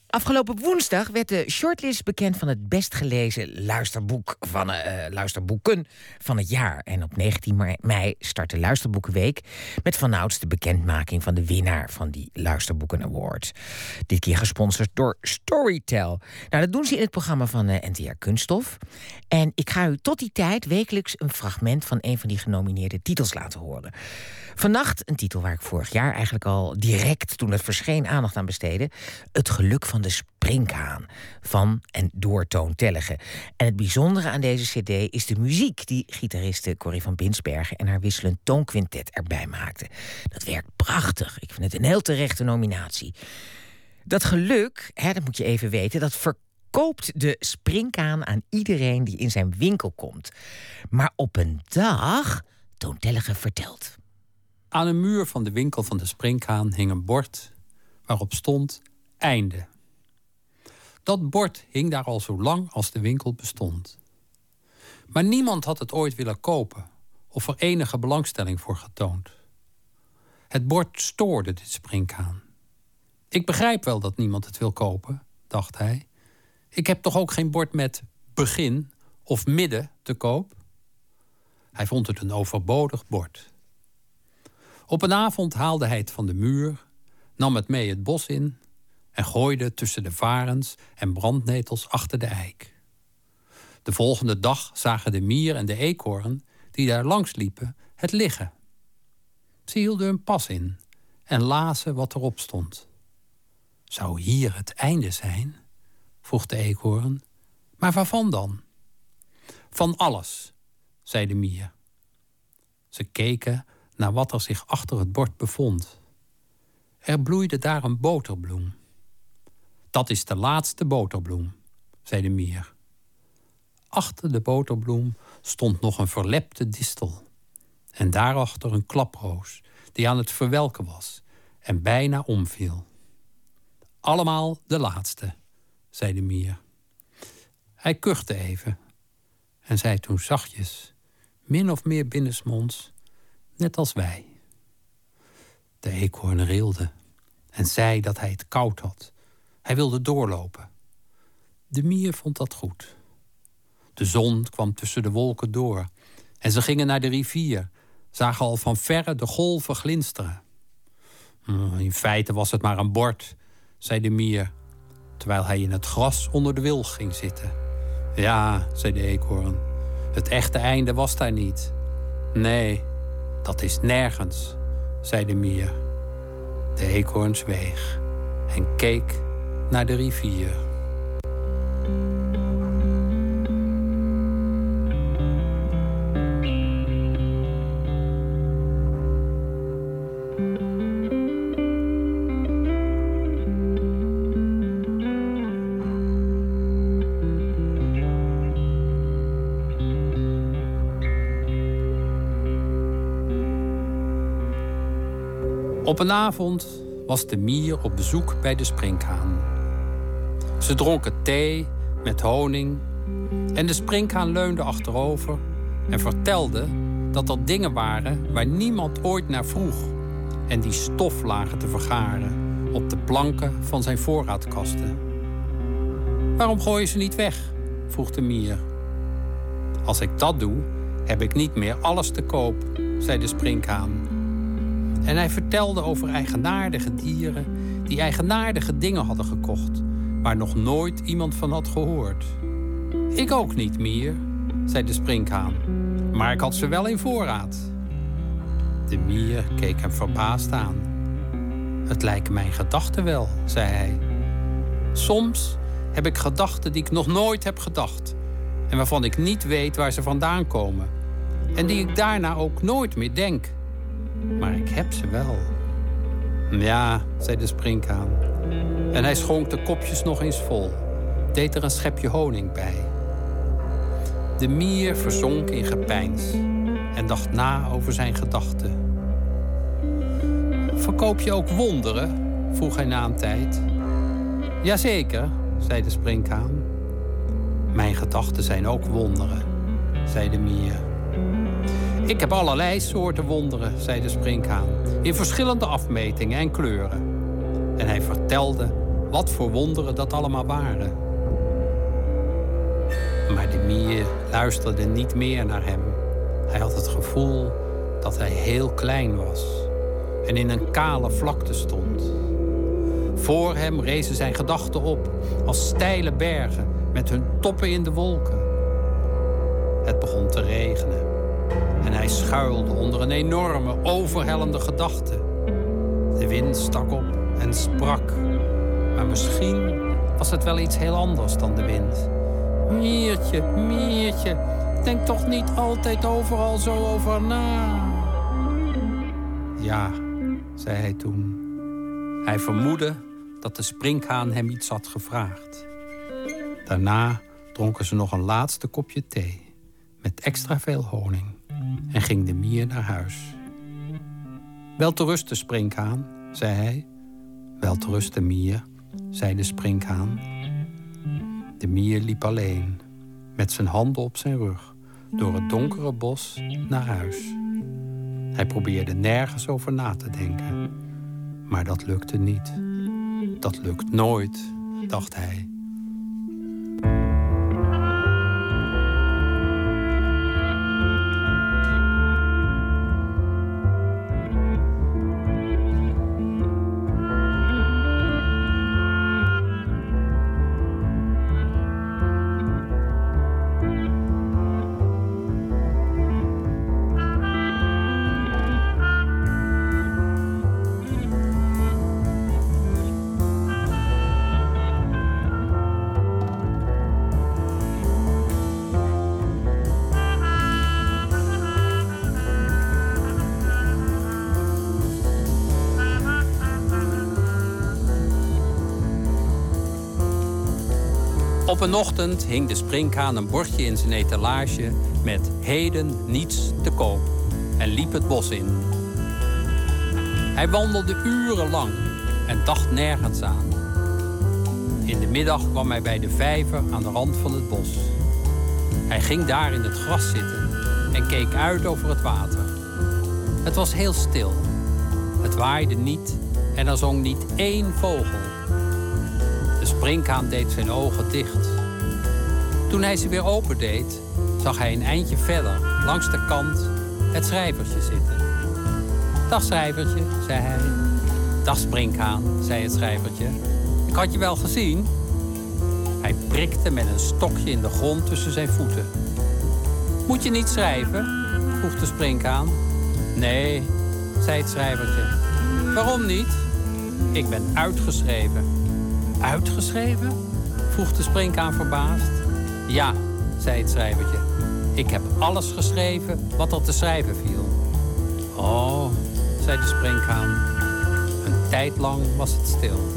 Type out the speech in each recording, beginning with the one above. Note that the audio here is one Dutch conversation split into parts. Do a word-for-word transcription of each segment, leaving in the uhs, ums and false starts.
Afgelopen woensdag werd de shortlist bekend van het best gelezen luisterboek van, uh, luisterboeken van het jaar. En op negentien mei start de Luisterboekenweek met vanouds de bekendmaking van de winnaar van die Luisterboeken Award. Dit keer gesponsord door Storytel. Nou, dat doen ze in het programma van uh, N T R Kunststof. En ik ga u tot die tijd wekelijks een fragment van een van die genomineerde titels laten horen. Vannacht een titel waar ik vorig jaar eigenlijk al direct toen het verscheen aandacht aan besteedde. Het geluk van de sprinkhaan van en door Toon Tellegen. En het bijzondere aan deze cd is de muziek die gitariste Corrie van Binsbergen en haar wisselend toonquintet erbij maakte. Dat werkt prachtig. Ik vind het een heel terechte nominatie. Dat geluk, hè, dat moet je even weten, dat verkoopt de sprinkhaan aan iedereen die in zijn winkel komt. Maar op een dag, Toon Tellegen vertelt. Aan een muur van de winkel van de sprinkhaan hing een bord waarop stond einde. Dat bord hing daar al zo lang als de winkel bestond. Maar niemand had het ooit willen kopen of er enige belangstelling voor getoond. Het bord stoorde dit sprinkhaan. Ik begrijp wel dat niemand het wil kopen, dacht hij. Ik heb toch ook geen bord met begin of midden te koop? Hij vond het een overbodig bord. Op een avond haalde hij het van de muur, nam het mee het bos in en gooide tussen de varens en brandnetels achter de eik. De volgende dag zagen de mier en de eekhoorn, die daar langs liepen, het liggen. Ze hielden hun pas in en lazen wat erop stond. Zou hier het einde zijn? Vroeg de eekhoorn. Maar waarvan dan? Van alles, zei de mier. Ze keken naar wat er zich achter het bord bevond. Er bloeide daar een boterbloem. Dat is de laatste boterbloem, zei de mier. Achter de boterbloem stond nog een verlepte distel. En daarachter een klaproos die aan het verwelken was en bijna omviel. Allemaal de laatste, zei de mier. Hij kuchte even en zei toen zachtjes, min of meer binnensmonds, net als wij. De eekhoorn rilde en zei dat hij het koud had. Hij wilde doorlopen. De mier vond dat goed. De zon kwam tussen de wolken door en ze gingen naar de rivier, zagen al van verre de golven glinsteren. In feite was het maar een bord, zei de mier, terwijl hij in het gras onder de wilg ging zitten. Ja, zei de eekhoorn, het echte einde was daar niet. Nee, dat is nergens, zei de mier. De eekhoorn zweeg en keek naar de rivier. Op een avond was de mier op bezoek bij de sprinkhaan. Ze dronken thee met honing en de sprinkhaan leunde achterover en vertelde dat er dingen waren waar niemand ooit naar vroeg en die stof lagen te vergaren op de planken van zijn voorraadkasten. Waarom gooi je ze niet weg? Vroeg de mier. Als ik dat doe, heb ik niet meer alles te koop, zei de sprinkhaan. En hij vertelde over eigenaardige dieren die eigenaardige dingen hadden gekocht, waar nog nooit iemand van had gehoord. Ik ook niet, mier, zei de sprinkhaan, maar ik had ze wel in voorraad. De mier keek hem verbaasd aan. Het lijken mijn gedachten wel, zei hij. Soms heb ik gedachten die ik nog nooit heb gedacht en waarvan ik niet weet waar ze vandaan komen en die ik daarna ook nooit meer denk. Maar ik heb ze wel. Ja, zei de sprinkhaan. En hij schonk de kopjes nog eens vol. Deed er een schepje honing bij. De mier verzonk in gepeins en dacht na over zijn gedachten. Verkoop je ook wonderen? Vroeg hij na een tijd. Jazeker, zei de sprinkhaan. Mijn gedachten zijn ook wonderen, zei de mier. Ik heb allerlei soorten wonderen, zei de sprinkhaan, in verschillende afmetingen en kleuren. En hij vertelde wat voor wonderen dat allemaal waren. Maar de mier luisterde niet meer naar hem. Hij had het gevoel dat hij heel klein was en in een kale vlakte stond. Voor hem rezen zijn gedachten op als steile bergen met hun toppen in de wolken. Het begon te regenen en hij schuilde onder een enorme, overhellende gedachte. De wind stak op en sprak, maar misschien was het wel iets heel anders dan de wind. Miertje, Miertje, denk toch niet altijd overal zo over na. Ja, zei hij toen. Hij vermoedde dat de sprinkhaan hem iets had gevraagd. Daarna dronken ze nog een laatste kopje thee met extra veel honing en ging de mier naar huis. Wel te rusten, sprinkhaan, zei hij. Wel te rusten, mier, zei de sprinkhaan. De mier liep alleen, met zijn handen op zijn rug, door het donkere bos naar huis. Hij probeerde nergens over na te denken, maar dat lukte niet. Dat lukt nooit, dacht hij. Op een ochtend hing de sprinkhaan een bordje in zijn etalage met heden niets te koop en liep het bos in. Hij wandelde urenlang en dacht nergens aan. In de middag kwam hij bij de vijver aan de rand van het bos. Hij ging daar in het gras zitten en keek uit over het water. Het was heel stil. Het waaide niet en er zong niet één vogel. De sprinkhaan deed zijn ogen dicht. Toen hij ze weer opendeed, zag hij een eindje verder, langs de kant, het schrijvertje zitten. Dag schrijvertje, zei hij. Dag sprinkhaan, zei het schrijvertje. Ik had je wel gezien. Hij prikte met een stokje in de grond tussen zijn voeten. Moet je niet schrijven? Vroeg de sprinkhaan. Nee, zei het schrijvertje. Waarom niet? Ik ben uitgeschreven. Uitgeschreven? Vroeg de sprinkhaan verbaasd. Ja, zei het schrijvertje. Ik heb alles geschreven wat er te schrijven viel. Oh, zei de sprinkhaan. Een tijd lang was het stil.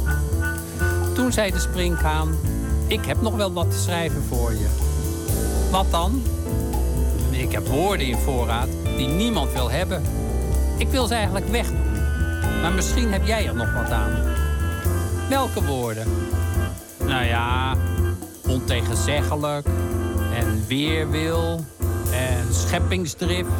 Toen zei de sprinkhaan, ik heb nog wel wat te schrijven voor je. Wat dan? Ik heb woorden in voorraad die niemand wil hebben. Ik wil ze eigenlijk wegdoen. Maar misschien heb jij er nog wat aan. Welke woorden? Nou ja, ontegenzeggelijk en weerwil en scheppingsdrift.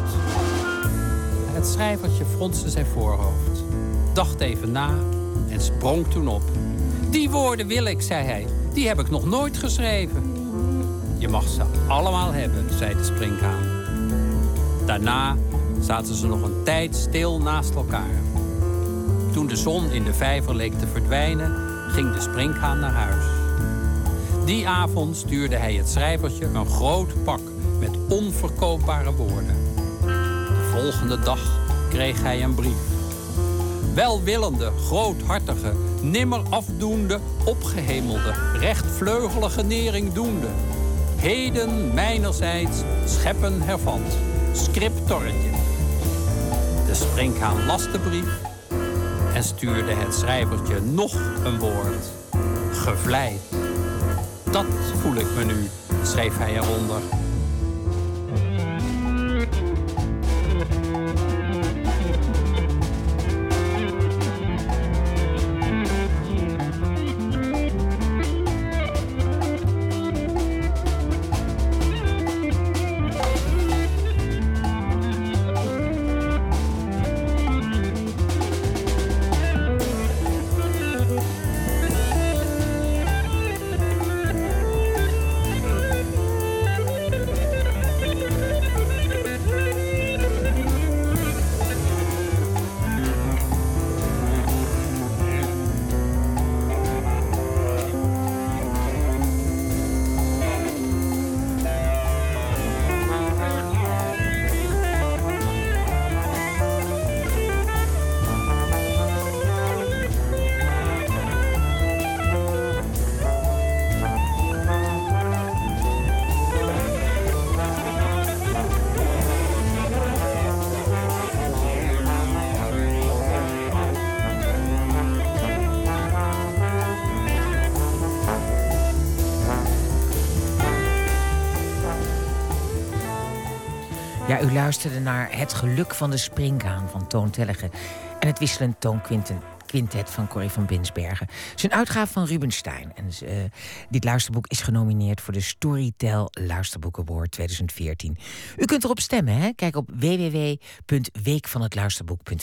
Het schrijvertje fronste zijn voorhoofd, dacht even na en sprong toen op. Die woorden wil ik, zei hij. Die heb ik nog nooit geschreven. Je mag ze allemaal hebben, zei de sprinkhaan. Daarna zaten ze nog een tijd stil naast elkaar. Toen de zon in de vijver leek te verdwijnen, ging de sprinkhaan naar huis. Die avond stuurde hij het schrijvertje een groot pak met onverkoopbare woorden. De volgende dag kreeg hij een brief. Welwillende, groothartige, nimmer afdoende, opgehemelde, rechtvleugelige nering doende. Heden mijnerzijds scheppen hervant. Scriptorretje. De sprinkhaan las de brief en stuurde het schrijvertje nog een woord. Gevleid. Dat voel ik me nu, schreef hij eronder. Ja, u luisterde naar Het geluk van de springhaan van Toon Tellegen en het wisselend toonquintet van Corrie van Binsbergen. Het is een uitgave van Rubenstein. En dus, uh, dit luisterboek is genomineerd voor de Storytel Luisterboek Award tweeduizend veertien. U kunt erop stemmen, hè? Kijk op w w w punt week van het luisterboek punt